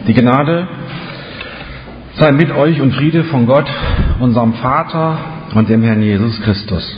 Die Gnade sei mit euch und Friede von Gott, unserem Vater und dem Herrn Jesus Christus.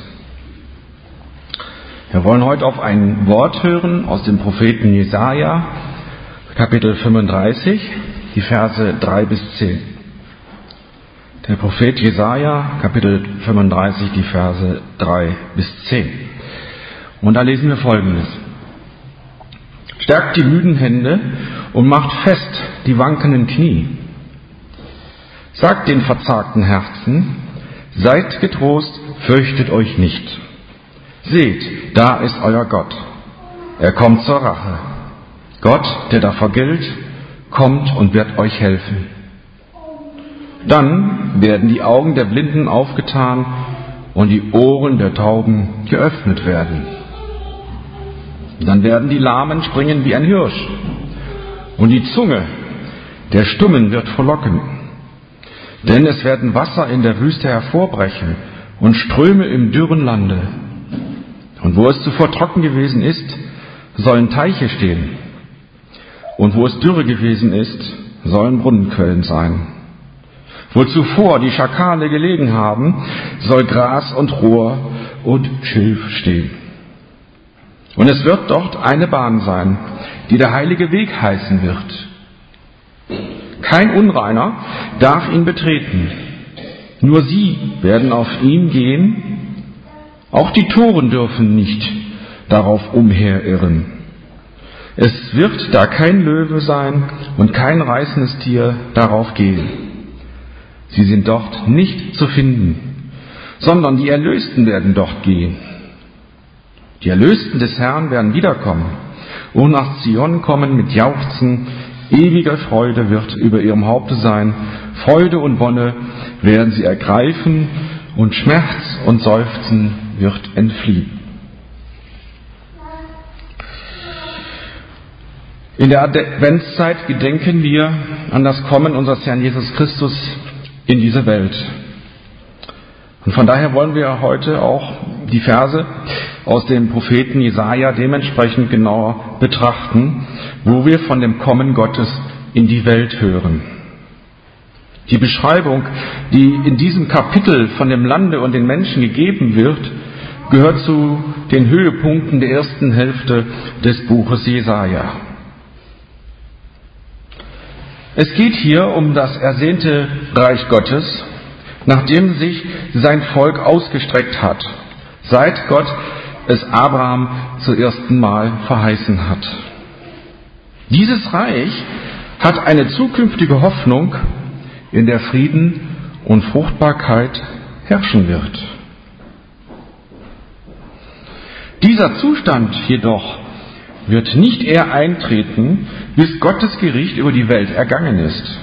Wir wollen heute auf ein Wort hören aus dem Propheten Jesaja, Kapitel 35, die Verse 3 bis 10. Der Prophet Jesaja, Kapitel 35, die Verse 3 bis 10. Und da lesen wir Folgendes. Stärkt die müden Hände und macht fest die wankenden Knie. Sagt den verzagten Herzen, seid getrost, fürchtet euch nicht. Seht, da ist euer Gott. Er kommt zur Rache. Gott, der da vergilt, kommt und wird euch helfen. Dann werden die Augen der Blinden aufgetan und die Ohren der Tauben geöffnet werden. Dann werden die Lahmen springen wie ein Hirsch und die Zunge der Stummen wird frohlocken. Denn es werden Wasser in der Wüste hervorbrechen und Ströme im dürren Lande. Und wo es zuvor trocken gewesen ist, sollen Teiche stehen. Und wo es dürre gewesen ist, sollen Brunnenquellen sein. Wo zuvor die Schakale gelegen haben, soll Gras und Rohr und Schilf stehen. Und es wird dort eine Bahn sein, die der heilige Weg heißen wird. Kein Unreiner darf ihn betreten. Nur sie werden auf ihm gehen. Auch die Toren dürfen nicht darauf umherirren. Es wird da kein Löwe sein und kein reißendes Tier darauf gehen. Sie sind dort nicht zu finden, sondern die Erlösten werden dort gehen. Die Erlösten des Herrn werden wiederkommen und nach Zion kommen mit Jauchzen. Ewige Freude wird über ihrem Haupte sein. Freude und Wonne werden sie ergreifen und Schmerz und Seufzen wird entfliehen. In der Adventszeit gedenken wir an das Kommen unseres Herrn Jesus Christus in diese Welt. Und von daher wollen wir heute auch die Verse aus dem Propheten Jesaja dementsprechend genauer betrachten, wo wir von dem Kommen Gottes in die Welt hören. Die Beschreibung, die in diesem Kapitel von dem Lande und den Menschen gegeben wird, gehört zu den Höhepunkten der ersten Hälfte des Buches Jesaja. Es geht hier um das ersehnte Reich Gottes, nachdem sich sein Volk ausgestreckt hat, seit Gott es Abraham zum ersten Mal verheißen hat. Dieses Reich hat eine zukünftige Hoffnung, in der Frieden und Fruchtbarkeit herrschen wird. Dieser Zustand jedoch wird nicht eher eintreten, bis Gottes Gericht über die Welt ergangen ist.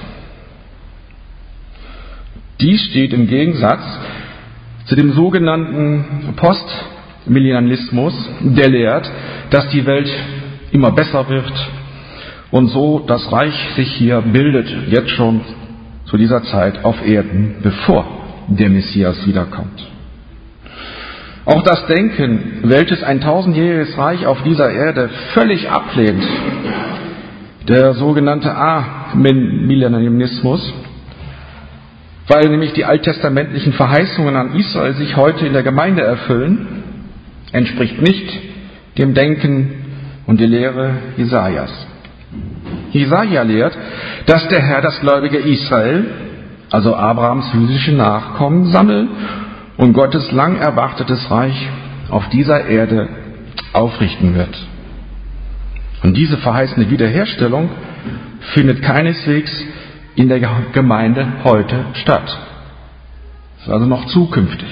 Dies steht im Gegensatz zu dem sogenannten Postmillennialismus, der lehrt, dass die Welt immer besser wird und so das Reich sich hier bildet, jetzt schon zu dieser Zeit auf Erden, bevor der Messias wiederkommt. Auch das Denken, welches ein 1000-jähriges Reich auf dieser Erde völlig ablehnt, der sogenannte Amillennialismus, weil nämlich die alttestamentlichen Verheißungen an Israel sich heute in der Gemeinde erfüllen, entspricht nicht dem Denken und der Lehre Jesajas. Jesaja lehrt, dass der Herr das gläubige Israel, also Abrahams physische Nachkommen, sammeln und Gottes lang erwartetes Reich auf dieser Erde aufrichten wird. Und diese verheißene Wiederherstellung findet keineswegs in der Gemeinde heute statt. Das ist also noch zukünftig.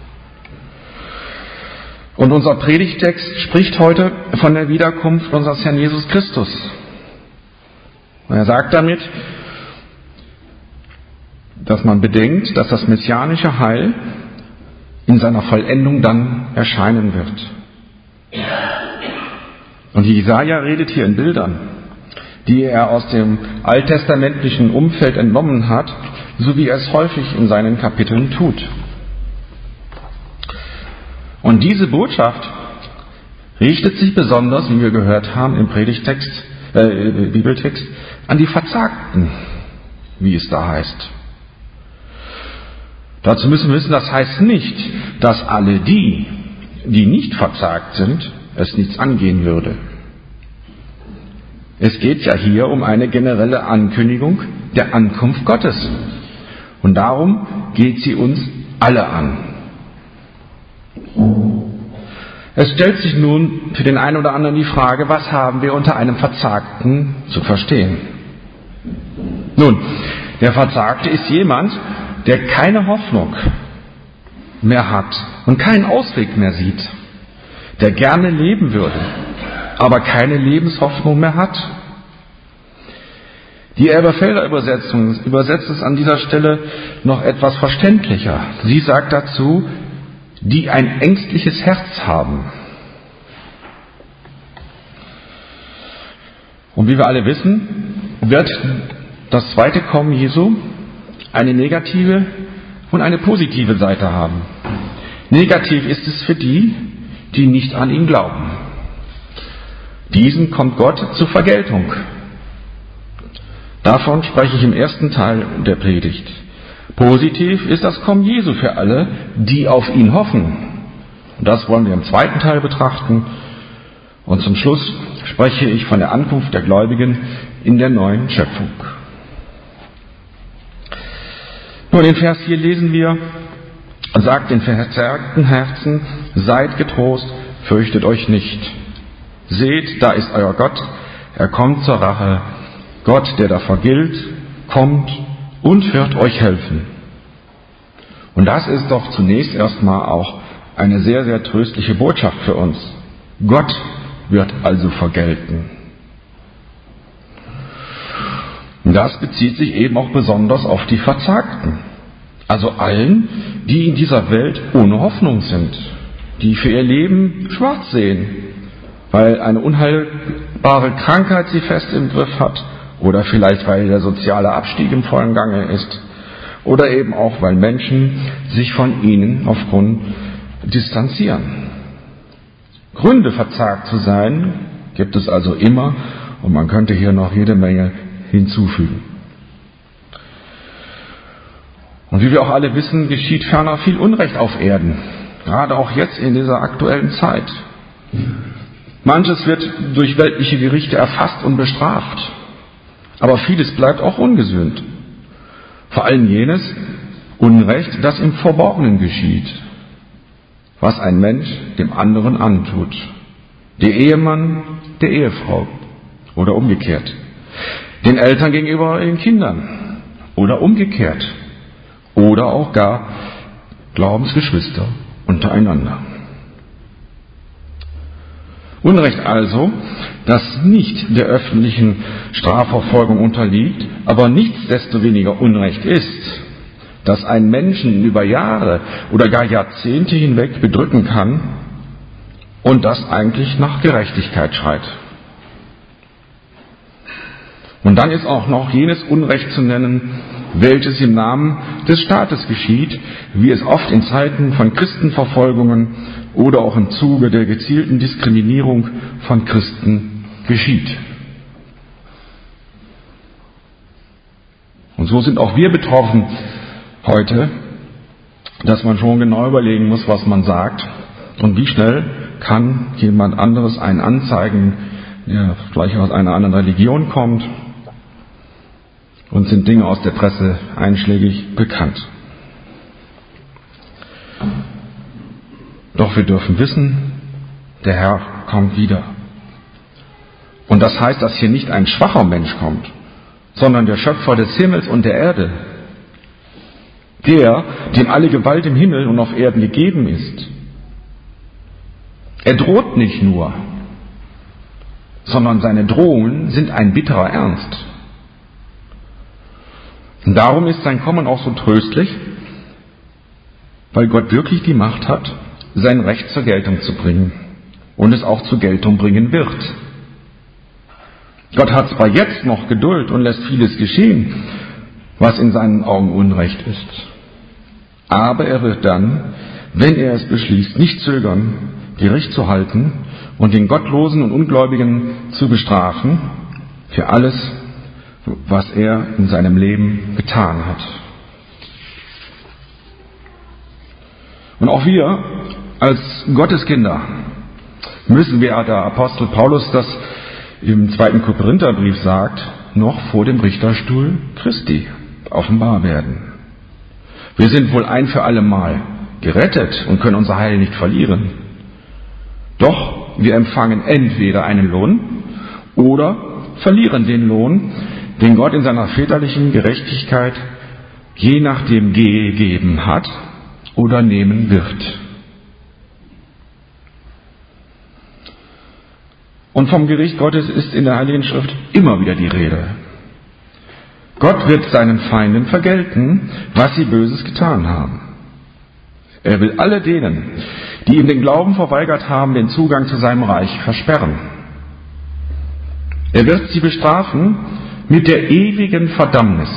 Und unser Predigtext spricht heute von der Wiederkunft unseres Herrn Jesus Christus. Und er sagt damit, dass man bedenkt, dass das messianische Heil in seiner Vollendung dann erscheinen wird. Und Jesaja redet hier in Bildern, die er aus dem alttestamentlichen Umfeld entnommen hat, so wie er es häufig in seinen Kapiteln tut. Und diese Botschaft richtet sich besonders, wie wir gehört haben im Bibeltext, an die Verzagten, wie es da heißt. Dazu müssen wir wissen, das heißt nicht, dass alle die nicht verzagt sind, es nichts angehen würde. Es geht ja hier um eine generelle Ankündigung der Ankunft Gottes. Und darum geht sie uns alle an. Es stellt sich nun für den einen oder anderen die Frage, was haben wir unter einem Verzagten zu verstehen? Nun, der Verzagte ist jemand, der keine Hoffnung mehr hat und keinen Ausweg mehr sieht, der gerne leben würde, aber keine Lebenshoffnung mehr hat. Die Elberfelder Übersetzung übersetzt es an dieser Stelle noch etwas verständlicher. Sie sagt dazu, die ein ängstliches Herz haben. Und wie wir alle wissen, wird das zweite Kommen Jesu eine negative und eine positive Seite haben. Negativ ist es für die nicht an ihn glauben. Diesen kommt Gott zur Vergeltung. Davon spreche ich im ersten Teil der Predigt. Positiv ist das Kommen Jesu für alle, die auf ihn hoffen. Und das wollen wir im zweiten Teil betrachten. Und zum Schluss spreche ich von der Ankunft der Gläubigen in der neuen Schöpfung. Nur in Vers 4 lesen wir, sagt den verzagten Herzen, seid getrost, fürchtet euch nicht. Seht, da ist euer Gott, er kommt zur Rache. Gott, der da vergilt, kommt und wird euch helfen. Und das ist doch zunächst erstmal auch eine sehr, sehr tröstliche Botschaft für uns. Gott wird also vergelten. Und das bezieht sich eben auch besonders auf die Verzagten. Also allen, die in dieser Welt ohne Hoffnung sind, die für ihr Leben schwarz sehen, weil eine unheilbare Krankheit sie fest im Griff hat oder vielleicht weil der soziale Abstieg im vollen Gange ist oder eben auch weil Menschen sich von ihnen aufgrund distanzieren. Gründe, verzagt zu sein, gibt es also immer und man könnte hier noch jede Menge hinzufügen. Und wie wir auch alle wissen, geschieht ferner viel Unrecht auf Erden, gerade auch jetzt in dieser aktuellen Zeit. Manches wird durch weltliche Gerichte erfasst und bestraft, aber vieles bleibt auch ungesühnt. Vor allem jenes Unrecht, das im Verborgenen geschieht, was ein Mensch dem anderen antut. Der Ehemann der Ehefrau oder umgekehrt. Den Eltern gegenüber den Kindern oder umgekehrt. Oder auch gar Glaubensgeschwister untereinander. Unrecht also, das nicht der öffentlichen Strafverfolgung unterliegt, aber nichtsdestoweniger Unrecht ist, das einen Menschen über Jahre oder gar Jahrzehnte hinweg bedrücken kann und das eigentlich nach Gerechtigkeit schreit. Und dann ist auch noch jenes Unrecht zu nennen, welches im Namen des Staates geschieht, wie es oft in Zeiten von Christenverfolgungen oder auch im Zuge der gezielten Diskriminierung von Christen geschieht. Und so sind auch wir betroffen heute, dass man schon genau überlegen muss, was man sagt und wie schnell kann jemand anderes einen anzeigen, der vielleicht aus einer anderen Religion kommt. Und sind Dinge aus der Presse einschlägig bekannt. Doch wir dürfen wissen, der Herr kommt wieder. Und das heißt, dass hier nicht ein schwacher Mensch kommt, sondern der Schöpfer des Himmels und der Erde. Der, dem alle Gewalt im Himmel und auf Erden gegeben ist. Er droht nicht nur, sondern seine Drohungen sind ein bitterer Ernst. Und darum ist sein Kommen auch so tröstlich, weil Gott wirklich die Macht hat, sein Recht zur Geltung zu bringen und es auch zur Geltung bringen wird. Gott hat zwar jetzt noch Geduld und lässt vieles geschehen, was in seinen Augen Unrecht ist, aber er wird dann, wenn er es beschließt, nicht zögern, Gericht zu halten, und den Gottlosen und Ungläubigen zu bestrafen für alles, was er in seinem Leben getan hat. Und auch wir als Gotteskinder müssen, wie der Apostel Paulus das im 2. Korintherbrief sagt, noch vor dem Richterstuhl Christi offenbar werden. Wir sind wohl ein für alle Mal gerettet und können unser Heil nicht verlieren. Doch wir empfangen entweder einen Lohn oder verlieren den Lohn, den Gott in seiner väterlichen Gerechtigkeit je nachdem gegeben hat oder nehmen wird. Und vom Gericht Gottes ist in der Heiligen Schrift immer wieder die Rede. Gott wird seinen Feinden vergelten, was sie Böses getan haben. Er will alle denen, die ihm den Glauben verweigert haben, den Zugang zu seinem Reich versperren. Er wird sie bestrafen mit der ewigen Verdammnis.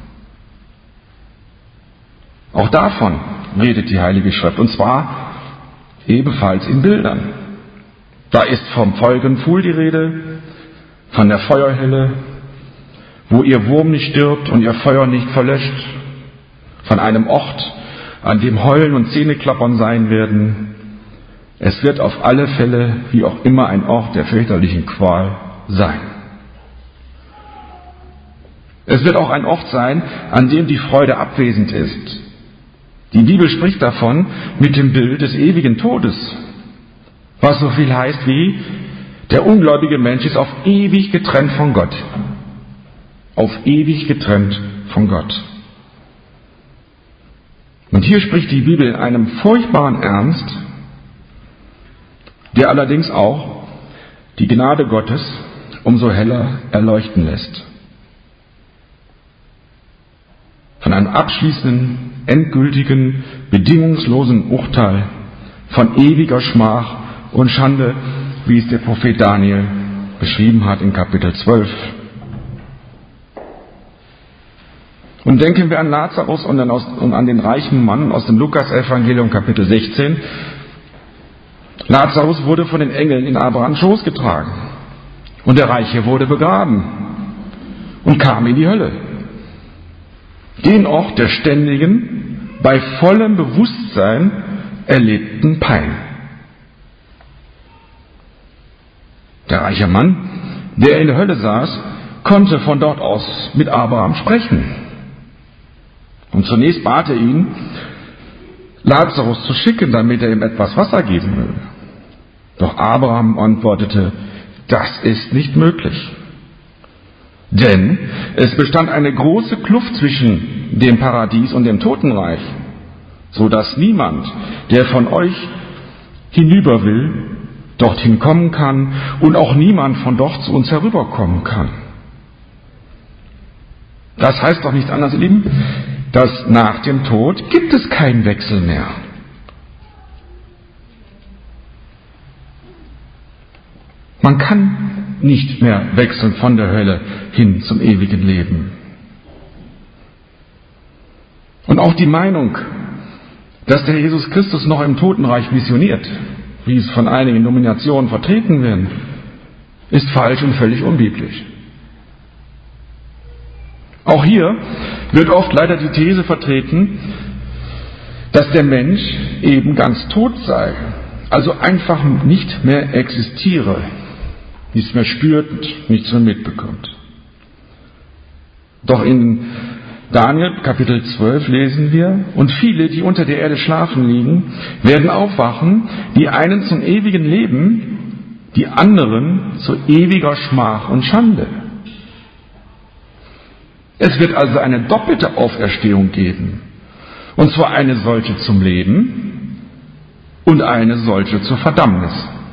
Auch davon redet die Heilige Schrift, und zwar ebenfalls in Bildern. Da ist vom feuernden Pfuhl die Rede, von der Feuerhölle, wo ihr Wurm nicht stirbt und ihr Feuer nicht verlöscht, von einem Ort, an dem Heulen und Zähneklappern sein werden. Es wird auf alle Fälle, wie auch immer, ein Ort der fürchterlichen Qual sein. Es wird auch ein Ort sein, an dem die Freude abwesend ist. Die Bibel spricht davon mit dem Bild des ewigen Todes, was so viel heißt wie, der ungläubige Mensch ist auf ewig getrennt von Gott. Auf ewig getrennt von Gott. Und hier spricht die Bibel in einem furchtbaren Ernst, der allerdings auch die Gnade Gottes umso heller erleuchten lässt. Von einem abschließenden, endgültigen, bedingungslosen Urteil, von ewiger Schmach und Schande, wie es der Prophet Daniel beschrieben hat in Kapitel 12. Und denken wir an Lazarus und an den reichen Mann aus dem Lukas-Evangelium Kapitel 16. Lazarus wurde von den Engeln in Abrahams Schoß getragen. Und der Reiche wurde begraben und kam in die Hölle. Den Ort der ständigen, bei vollem Bewusstsein erlebten Pein. Der reiche Mann, der in der Hölle saß, konnte von dort aus mit Abraham sprechen. Und zunächst bat er ihn, Lazarus zu schicken, damit er ihm etwas Wasser geben will. Doch Abraham antwortete, das ist nicht möglich. Denn es bestand eine große Kluft zwischen dem Paradies und dem Totenreich, so dass niemand, der von euch hinüber will, dorthin kommen kann und auch niemand von dort zu uns herüberkommen kann. Das heißt doch nichts anderes, ihr Lieben, dass nach dem Tod gibt es keinen Wechsel mehr. Man kann nicht mehr wechseln von der Hölle hin zum ewigen Leben. Und auch die Meinung, dass der Jesus Christus noch im Totenreich missioniert, wie es von einigen Denominationen vertreten werden, ist falsch und völlig unbiblisch. Auch hier wird oft leider die These vertreten, dass der Mensch eben ganz tot sei, also einfach nicht mehr existiere, nichts mehr spürt, nichts mehr mitbekommt. Doch in Daniel Kapitel 12 lesen wir, und viele, die unter der Erde schlafen liegen, werden aufwachen, die einen zum ewigen Leben, die anderen zu ewiger Schmach und Schande. Es wird also eine doppelte Auferstehung geben, und zwar eine solche zum Leben und eine solche zur Verdammnis.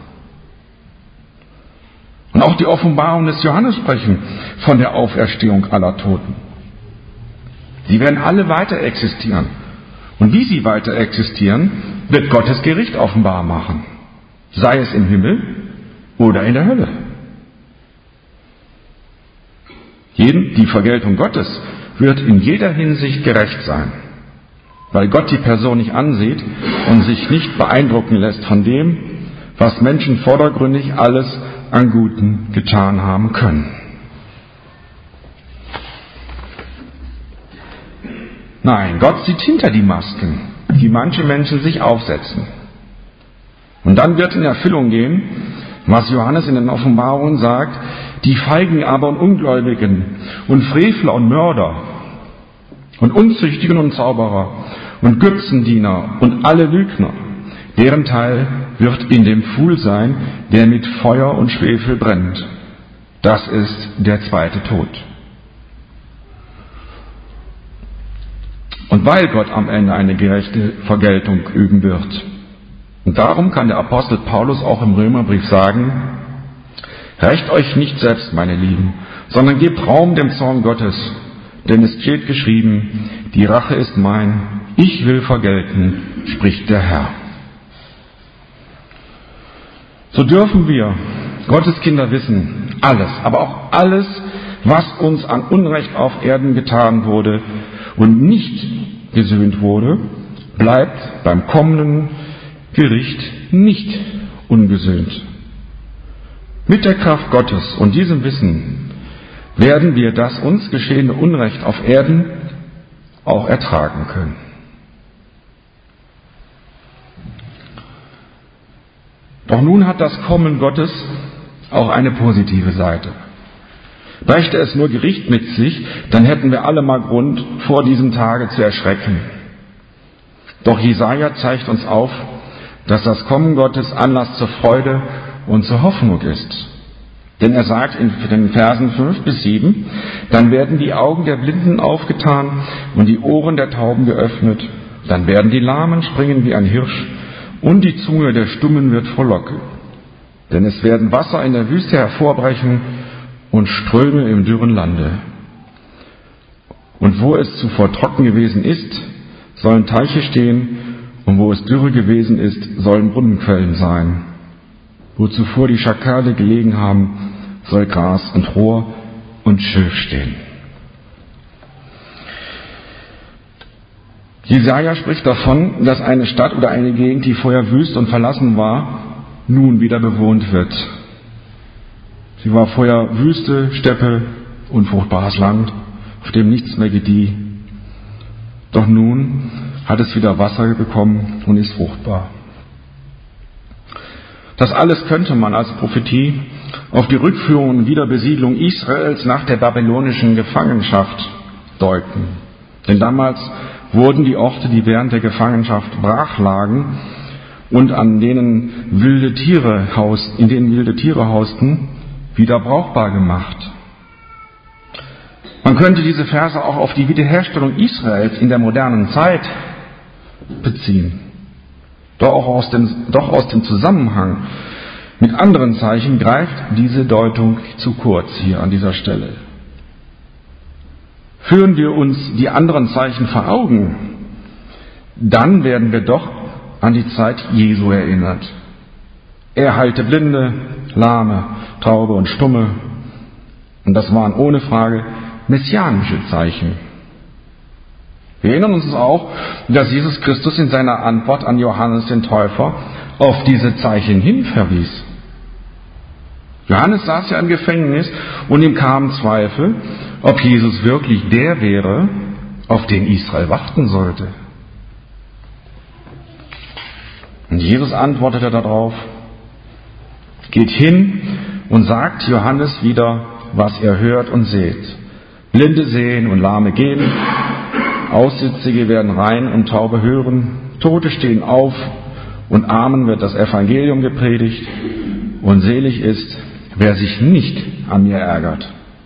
Und auch die Offenbarung des Johannes sprechen von der Auferstehung aller Toten. Sie werden alle weiter existieren. Und wie sie weiter existieren, wird Gottes Gericht offenbar machen. Sei es im Himmel oder in der Hölle. Die Vergeltung Gottes wird in jeder Hinsicht gerecht sein, weil Gott die Person nicht ansieht und sich nicht beeindrucken lässt von dem, was Menschen vordergründig alles an Guten getan haben können. Nein, Gott sieht hinter die Masken, die manche Menschen sich aufsetzen. Und dann wird in Erfüllung gehen, was Johannes in den Offenbarungen sagt: Die Feigen aber und Ungläubigen und Frevler und Mörder und Unzüchtigen und Zauberer und Götzendiener und alle Lügner, deren Teil wird in dem Pfuhl sein, der mit Feuer und Schwefel brennt. Das ist der zweite Tod. Und weil Gott am Ende eine gerechte Vergeltung üben wird, und darum kann der Apostel Paulus auch im Römerbrief sagen: Rächt euch nicht selbst, meine Lieben, sondern gebt Raum dem Zorn Gottes, denn es steht geschrieben: Die Rache ist mein, ich will vergelten, spricht der Herr. So dürfen wir, Gottes Kinder, wissen, alles, aber auch alles, was uns an Unrecht auf Erden getan wurde und nicht gesühnt wurde, bleibt beim kommenden Gericht nicht ungesühnt. Mit der Kraft Gottes und diesem Wissen werden wir das uns geschehene Unrecht auf Erden auch ertragen können. Doch nun hat das Kommen Gottes auch eine positive Seite. Brächte es nur Gericht mit sich, dann hätten wir alle mal Grund, vor diesem Tage zu erschrecken. Doch Jesaja zeigt uns auf, dass das Kommen Gottes Anlass zur Freude und zur Hoffnung ist. Denn er sagt in den Versen 5 bis 7, dann werden die Augen der Blinden aufgetan und die Ohren der Tauben geöffnet. Dann werden die Lahmen springen wie ein Hirsch und die Zunge der Stummen wird frohlocken. Denn es werden Wasser in der Wüste hervorbrechen und Ströme im dürren Lande. Und wo es zuvor trocken gewesen ist, sollen Teiche stehen, und wo es dürre gewesen ist, sollen Brunnenquellen sein. Wo zuvor die Schakale gelegen haben, soll Gras und Rohr und Schilf stehen. Jesaja spricht davon, dass eine Stadt oder eine Gegend, die vorher wüst und verlassen war, nun wieder bewohnt wird. Sie war vorher Wüste, Steppe, unfruchtbares Land, auf dem nichts mehr gedieh. Doch nun hat es wieder Wasser bekommen und ist fruchtbar. Das alles könnte man als Prophetie auf die Rückführung und Wiederbesiedlung Israels nach der babylonischen Gefangenschaft deuten. Denn damals wurden die Orte, die während der Gefangenschaft brach lagen und in denen wilde Tiere hausten, wieder brauchbar gemacht. Man könnte diese Verse auch auf die Wiederherstellung Israels in der modernen Zeit beziehen. Doch aus dem Zusammenhang mit anderen Zeichen greift diese Deutung zu kurz hier an dieser Stelle. Führen wir uns die anderen Zeichen vor Augen, dann werden wir doch an die Zeit Jesu erinnert. Er heilte Blinde, Lahme, Taube und Stumme. Und das waren ohne Frage messianische Zeichen. Wir erinnern uns auch, dass Jesus Christus in seiner Antwort an Johannes den Täufer auf diese Zeichen hin verwies. Johannes saß ja im Gefängnis und ihm kamen Zweifel, ob Jesus wirklich der wäre, auf den Israel warten sollte. Und Jesus antwortete darauf: Geht hin und sagt Johannes wieder, was ihr hört und seht. Blinde sehen und Lahme gehen, Aussätzige werden rein und Taube hören, Tote stehen auf und Armen wird das Evangelium gepredigt, und selig ist, wer sich nicht an mir ärgert.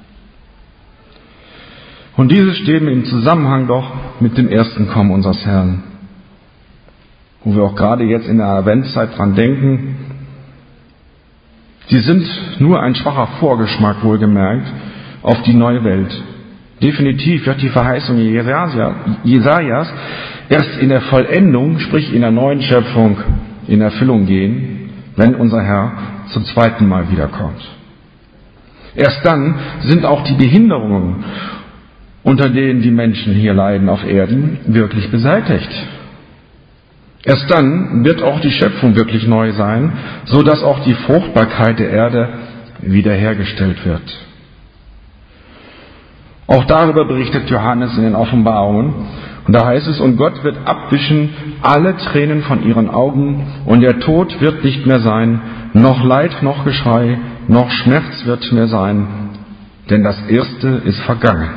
Und dieses steht im Zusammenhang doch mit dem ersten Kommen unseres Herrn, wo wir auch gerade jetzt in der Adventszeit dran denken. Sie sind nur ein schwacher Vorgeschmack, wohlgemerkt, auf die neue Welt. Definitiv wird die Verheißung Jesajas erst in der Vollendung, sprich in der neuen Schöpfung, in Erfüllung gehen, wenn unser Herr zum zweiten Mal wiederkommt. Erst dann sind auch die Behinderungen, unter denen die Menschen hier leiden auf Erden, wirklich beseitigt. Erst dann wird auch die Schöpfung wirklich neu sein, so dass auch die Fruchtbarkeit der Erde wiederhergestellt wird. Auch darüber berichtet Johannes in den Offenbarungen Und da heißt es, und Gott wird abwischen alle Tränen von ihren Augen, und der Tod wird nicht mehr sein, noch Leid, noch Geschrei, noch Schmerz wird mehr sein, denn das Erste ist vergangen.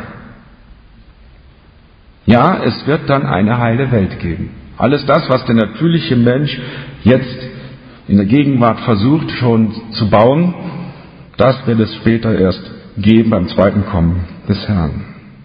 Ja, es wird dann eine heile Welt geben. Alles das, was der natürliche Mensch jetzt in der Gegenwart versucht schon zu bauen, das wird es später erst geben beim zweiten Kommen des Herrn.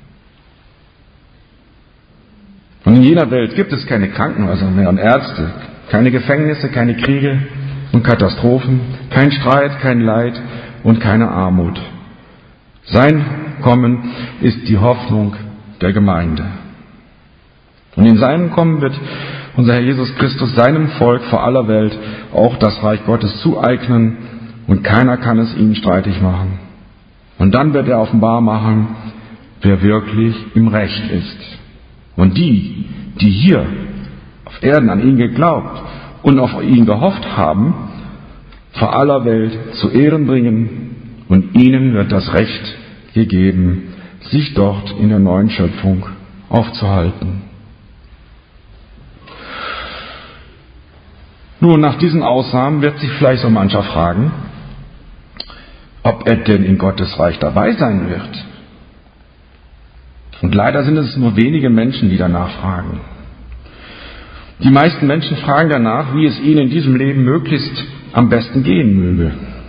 Und in jener Welt gibt es keine Krankenhäuser mehr und Ärzte, keine Gefängnisse, keine Kriege und Katastrophen, kein Streit, kein Leid und keine Armut. Sein Kommen ist die Hoffnung der Gemeinde. Und in seinem Kommen wird unser Herr Jesus Christus seinem Volk vor aller Welt auch das Reich Gottes zueignen und keiner kann es ihnen streitig machen. Und dann wird er offenbar machen, wer wirklich im Recht ist. Und die hier auf Erden an ihn geglaubt und auf ihn gehofft haben, vor aller Welt zu Ehren bringen, und ihnen wird das Recht gegeben, sich dort in der neuen Schöpfung aufzuhalten. Nun, nach diesen Aussagen wird sich vielleicht so mancher fragen, ob er denn in Gottes Reich dabei sein wird. Und leider sind es nur wenige Menschen, die danach fragen. Die meisten Menschen fragen danach, wie es ihnen in diesem Leben möglichst am besten gehen möge.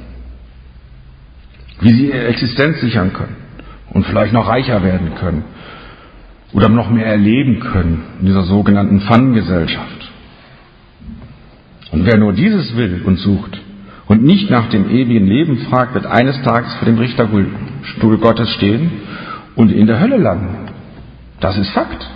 Wie sie ihre Existenz sichern können und vielleicht noch reicher werden können oder noch mehr erleben können in dieser sogenannten Pfannengesellschaft. Und wer nur dieses will und sucht und nicht nach dem ewigen Leben fragt, wird eines Tages vor dem Richterstuhl Gottes stehen und in der Hölle landen. Das ist Fakt.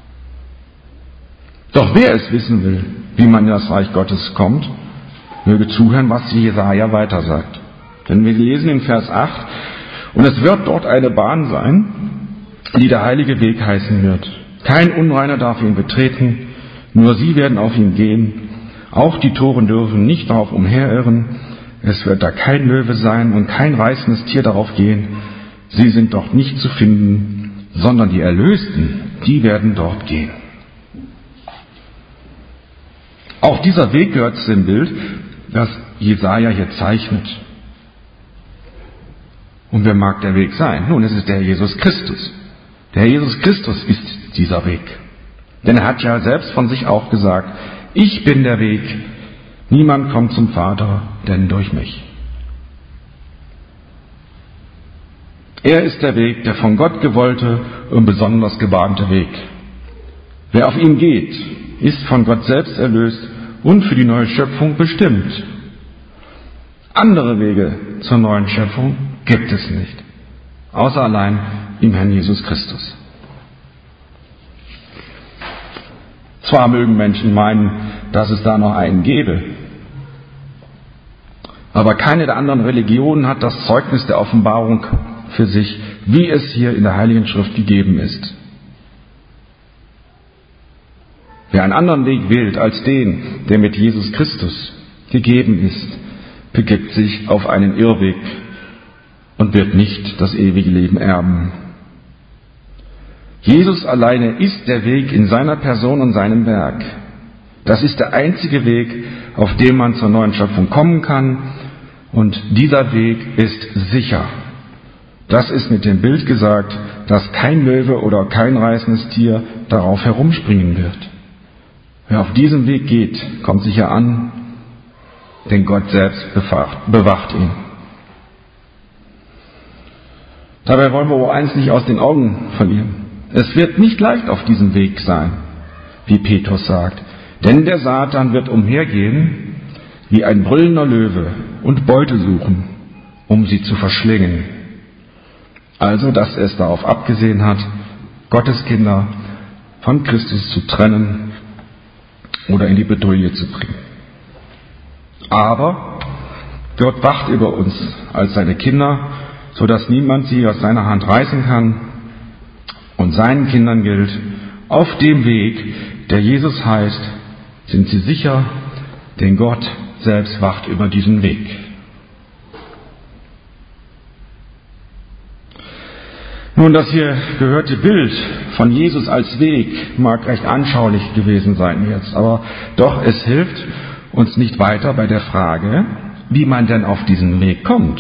Doch wer es wissen will, wie man in das Reich Gottes kommt, möge zuhören, was Jesaja weiter sagt. Denn wir lesen in Vers 8, und es wird dort eine Bahn sein, die der heilige Weg heißen wird. Kein Unreiner darf ihn betreten, nur sie werden auf ihn gehen. Auch die Toren dürfen nicht darauf umherirren. Es wird da kein Löwe sein und kein reißendes Tier darauf gehen. Sie sind dort nicht zu finden, sondern die Erlösten, die werden dort gehen. Auch dieser Weg gehört zu dem Bild, das Jesaja hier zeichnet. Und wer mag der Weg sein? Nun, es ist der Herr Jesus Christus. Der Herr Jesus Christus ist dieser Weg. Denn er hat ja selbst von sich auch gesagt, ich bin der Weg, niemand kommt zum Vater, denn durch mich. Er ist der Weg, der von Gott gewollte und besonders gebahnte Weg. Wer auf ihn geht, ist von Gott selbst erlöst und für die neue Schöpfung bestimmt. Andere Wege zur neuen Schöpfung gibt es nicht, außer allein im Herrn Jesus Christus. Zwar mögen Menschen meinen, dass es da noch einen gäbe, aber keine der anderen Religionen hat das Zeugnis der Offenbarung für sich, wie es hier in der Heiligen Schrift gegeben ist. Wer einen anderen Weg wählt als den, der mit Jesus Christus gegeben ist, begibt sich auf einen Irrweg und wird nicht das ewige Leben erben. Jesus alleine ist der Weg in seiner Person und seinem Werk. Das ist der einzige Weg, auf dem man zur neuen Schöpfung kommen kann, und dieser Weg ist sicher. Das ist mit dem Bild gesagt, dass kein Löwe oder kein reißendes Tier darauf herumspringen wird. Wer auf diesem Weg geht, kommt sicher an, denn Gott selbst bewacht ihn. Dabei wollen wir wohl eins nicht aus den Augen verlieren. Es wird nicht leicht auf diesem Weg sein, wie Petrus sagt, denn der Satan wird umhergehen wie ein brüllender Löwe und Beute suchen, um sie zu verschlingen. Also, dass es darauf abgesehen hat, Gottes Kinder von Christus zu trennen oder in die Bredouille zu bringen. Aber Gott wacht über uns als seine Kinder, so dass niemand sie aus seiner Hand reißen kann. Und seinen Kindern gilt, auf dem Weg, der Jesus heißt, sind sie sicher, denn Gott selbst wacht über diesen Weg. Nun, das hier gehörte Bild von Jesus als Weg mag recht anschaulich gewesen sein jetzt, aber doch, es hilft uns nicht weiter bei der Frage, wie man denn auf diesen Weg kommt.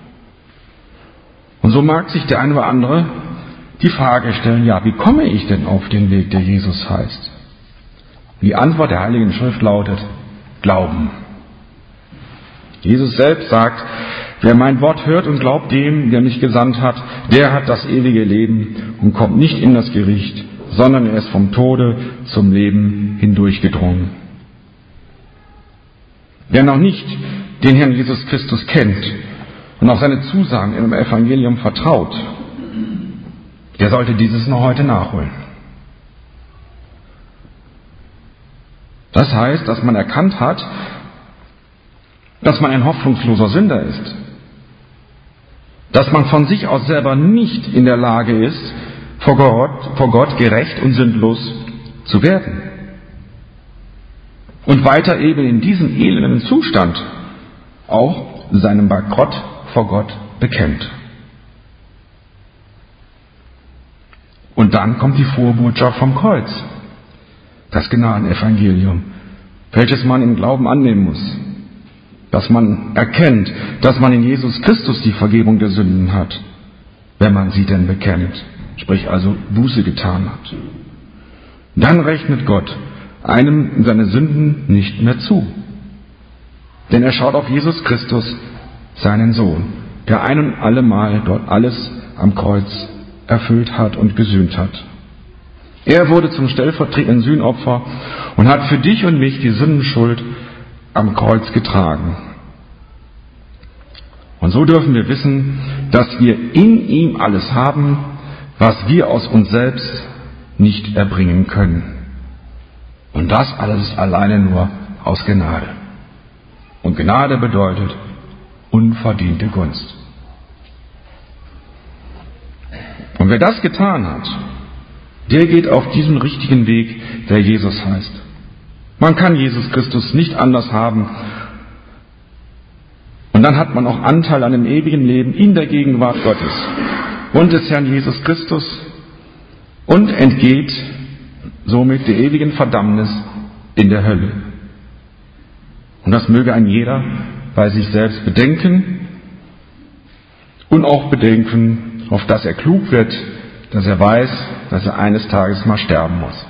Und so mag sich der eine oder andere die Frage stellen, ja, wie komme ich denn auf den Weg, der Jesus heißt? Die Antwort der Heiligen Schrift lautet, Glauben. Jesus selbst sagt, wer mein Wort hört und glaubt dem, der mich gesandt hat, der hat das ewige Leben und kommt nicht in das Gericht, sondern er ist vom Tode zum Leben hindurchgedrungen. Wer noch nicht den Herrn Jesus Christus kennt und auf seine Zusagen im Evangelium vertraut, der sollte dieses noch heute nachholen. Das heißt, dass man erkannt hat, dass man ein hoffnungsloser Sünder ist, dass man von sich aus selber nicht in der Lage ist, vor Gott gerecht und sündlos zu werden. Und weiter eben in diesem elenden Zustand auch seinen Bankrott vor Gott bekennt. Und dann kommt die frohe Botschaft vom Kreuz, das Gnadenevangelium, welches man im Glauben annehmen muss. Dass man erkennt, dass man in Jesus Christus die Vergebung der Sünden hat, wenn man sie denn bekennt, sprich also Buße getan hat. Dann rechnet Gott einem seine Sünden nicht mehr zu. Denn er schaut auf Jesus Christus, seinen Sohn, der ein und allemal dort alles am Kreuz erfüllt hat und gesühnt hat. Er wurde zum stellvertretenden Sühnopfer und hat für dich und mich die Sündenschuld am Kreuz getragen. Und so dürfen wir wissen, dass wir in ihm alles haben, was wir aus uns selbst nicht erbringen können. Und das alles alleine nur aus Gnade. Und Gnade bedeutet unverdiente Gunst. Und wer das getan hat, der geht auf diesen richtigen Weg, der Jesus heißt. Man kann Jesus Christus nicht anders haben. Und dann hat man auch Anteil an dem ewigen Leben in der Gegenwart Gottes und des Herrn Jesus Christus und entgeht somit der ewigen Verdammnis in der Hölle. Und das möge ein jeder bei sich selbst bedenken und auch bedenken, auf dass er klug wird, dass er weiß, dass er eines Tages mal sterben muss.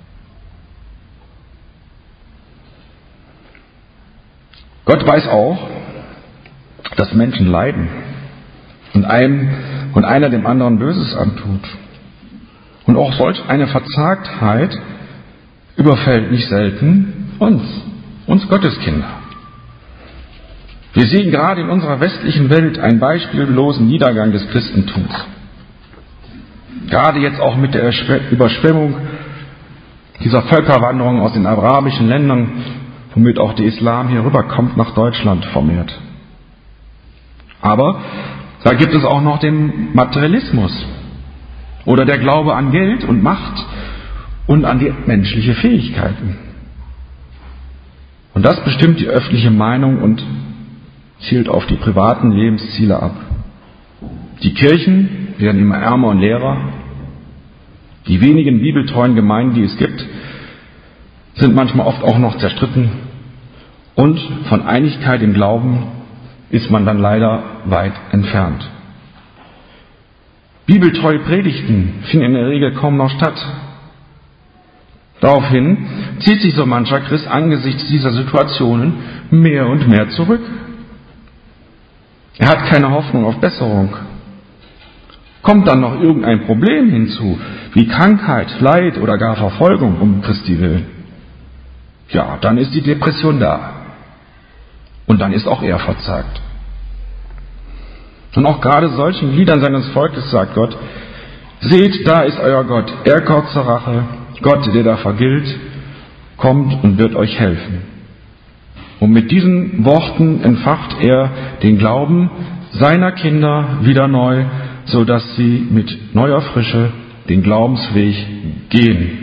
Gott weiß auch, dass Menschen leiden und einer dem anderen Böses antut. Und auch solch eine Verzagtheit überfällt nicht selten uns Gotteskinder. Wir sehen gerade in unserer westlichen Welt einen beispiellosen Niedergang des Christentums. Gerade jetzt auch mit der Überschwemmung dieser Völkerwanderung aus den arabischen Ländern, womit auch der Islam hier rüberkommt nach Deutschland vermehrt. Aber da gibt es auch noch den Materialismus oder der Glaube an Geld und Macht und an die menschliche Fähigkeiten. Und das bestimmt die öffentliche Meinung und zielt auf die privaten Lebensziele ab. Die Kirchen werden immer ärmer und leerer. Die wenigen bibeltreuen Gemeinden, die es gibt, sind manchmal oft auch noch zerstritten. Und von Einigkeit im Glauben ist man dann leider weit entfernt. Bibeltreue Predigten finden in der Regel kaum noch statt. Daraufhin zieht sich so mancher Christ angesichts dieser Situationen mehr und mehr zurück. Er hat keine Hoffnung auf Besserung. Kommt dann noch irgendein Problem hinzu, wie Krankheit, Leid oder gar Verfolgung um Christi willen, ja, dann ist die Depression da. Und dann ist auch er verzagt. Und auch gerade solchen Gliedern seines Volkes sagt Gott, seht, da ist euer Gott, er kommt zur Rache, Gott, der da vergilt, kommt und wird euch helfen. Und mit diesen Worten entfacht er den Glauben seiner Kinder wieder neu, so dass sie mit neuer Frische den Glaubensweg gehen.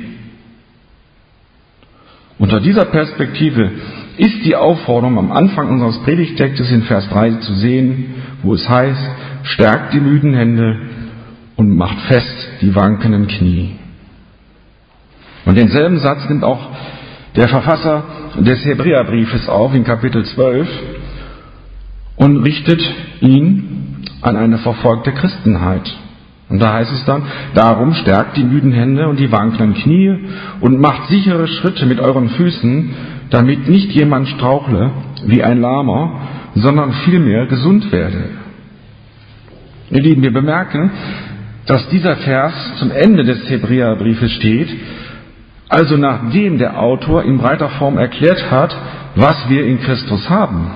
Unter dieser Perspektive ist die Aufforderung am Anfang unseres Predigtextes in Vers 3 zu sehen, wo es heißt, stärkt die müden Hände und macht fest die wankenden Knie. Und denselben Satz nimmt auch der Verfasser des Hebräerbriefes auf in Kapitel 12 und richtet ihn an eine verfolgte Christenheit. Und da heißt es dann: Darum stärkt die müden Hände und die wankenden Knie und macht sichere Schritte mit euren Füßen, damit nicht jemand strauchle wie ein Lahmer, sondern vielmehr gesund werde. Ihr Lieben, wir bemerken, dass dieser Vers zum Ende des Hebräerbriefes steht, also nachdem der Autor in breiter Form erklärt hat, was wir in Christus haben.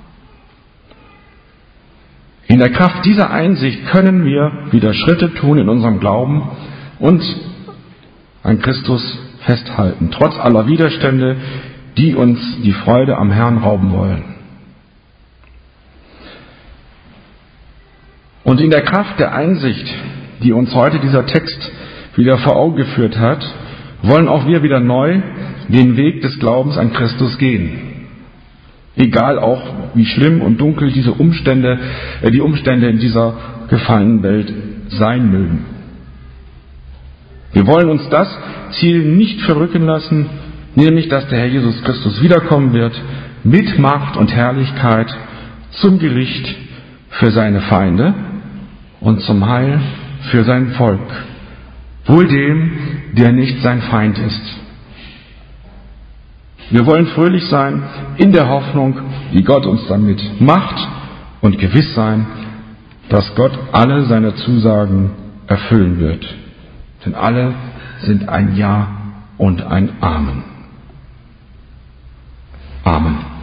In der Kraft dieser Einsicht können wir wieder Schritte tun in unserem Glauben und an Christus festhalten, trotz aller Widerstände, die uns die Freude am Herrn rauben wollen. Und in der Kraft der Einsicht, die uns heute dieser Text wieder vor Augen geführt hat, wollen auch wir wieder neu den Weg des Glaubens an Christus gehen. Egal auch, wie schlimm und dunkel die Umstände in dieser gefallenen Welt sein mögen. Wir wollen uns das Ziel nicht verrücken lassen, nämlich, dass der Herr Jesus Christus wiederkommen wird, mit Macht und Herrlichkeit zum Gericht für seine Feinde und zum Heil für sein Volk. Wohl dem, der nicht sein Feind ist. Wir wollen fröhlich sein in der Hoffnung, die Gott uns damit macht, und gewiss sein, dass Gott alle seine Zusagen erfüllen wird. Denn alle sind ein Ja und ein Amen. Amen.